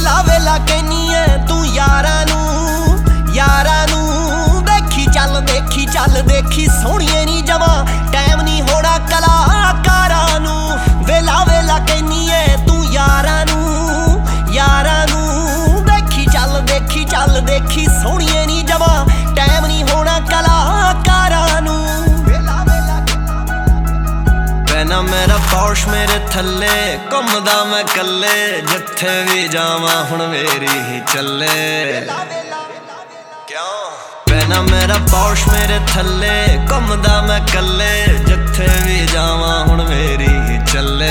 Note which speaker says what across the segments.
Speaker 1: वेला वेला कहनी है तू यारां नू देखी चल देखी सोहणीए नी जमा टाइम नी होना कलाकारां नू वेला वेला कहनी है तू यारां नू देखी चल देखी सोहणीए नी जमा टाइम नी होना कलाकारां नू पैना मेरा पौश मेरे थल्ले घुमदा मैं कल्ले जिथे भी जावां हुण मेरी ही चले क्यों पैना मेरा पौश मेरे थल्ले घुमदा मैं कल्ले जिथे भी जावां हुण मेरी ही चले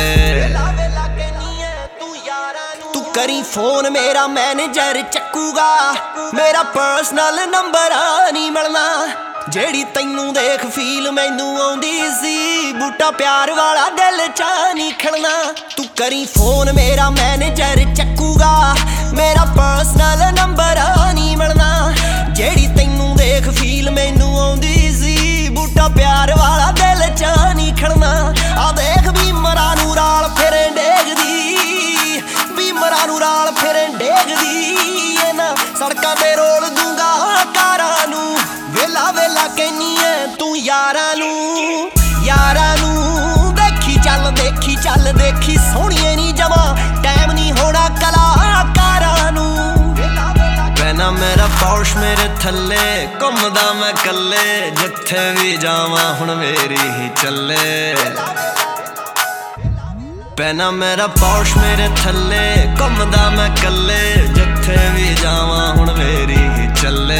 Speaker 1: तू करी फोन मेरा मैनेजर चक्कूगा मेरा पर्सनल नंबर नहीं मिलना जेड़ी तैनू देख फील मैनू आउंदी सी बूटा प्यार वाला दिल चा नहीं खड़ना तू करी फोन मेरा मैनेजर चक्कूगा मेरा पर्सनल नंबर नहीं मिलना जेड़ी तैनू देख फील मैनू आउंदी सी बूटा प्यार वाला दिल चा नहीं खड़ना आ देख भी मरा नू राल फिरे डेगदी भी मरा नू राल फिरे डेगदी ना सड़कां ते रोल दूंगा कारां नू वेला वेला कहनी है तू यारां नू देखी चल देखी सोहणीए नी जमा टाइम नी होना कलाकारां नू पैना मेरा पौश मेरे थल्ले घुमदा मैं कल्ले जिथे भी जावां हुण मेरी ही चले पैना मेरा पौश मेरे थल्ले घुमदा मैं कल्ले जिथे भी जावां हुण मेरी ही चले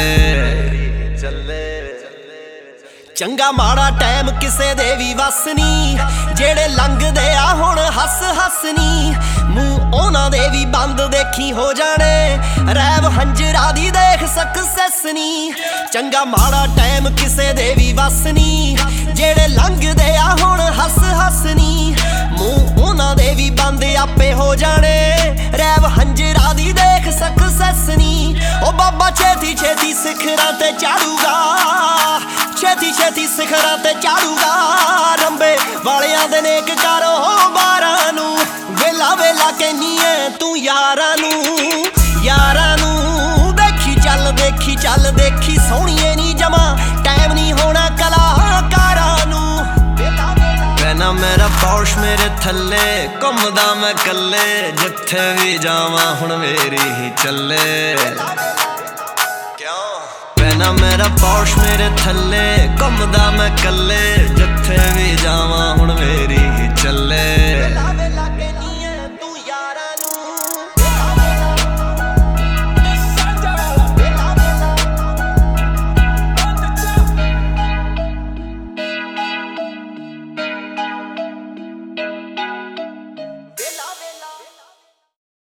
Speaker 1: चंगा माड़ा टाइम किसे दे भी वस नी जेड़े लंघदे आ हुण हस हस नी मूंह उन्हां दे भी बंद देखी हो जाने रैब हंजरा दी देख सक्सेस नी चंगा माड़ा टाइम किसे दे भी वस नी जेड़े लंघदे आ हुण हस हस नी मूंह उन्हां दे भी बंद आपे हो जाने रैब हंजरा दी देख सक्सेस नी ओ बाबा छेती छेती सिखरां ते चाड़ूगा छेती सिखरां ते चाड़ूगा रंबे वालियां दे नेक करो बारां नू वेला वेला कहनी है तू यारां नू देखी चल देखी सोहणीए नी जमा टाइम नी होना कलाकारां नू पैना मेरा पौश मेरे थल्ले घुमदा मैं कल्ले जिथे भी जावां हुण मेरी ही चले पैना मेरा पौश मेरे थल्ले घुमदा मैं कल्ले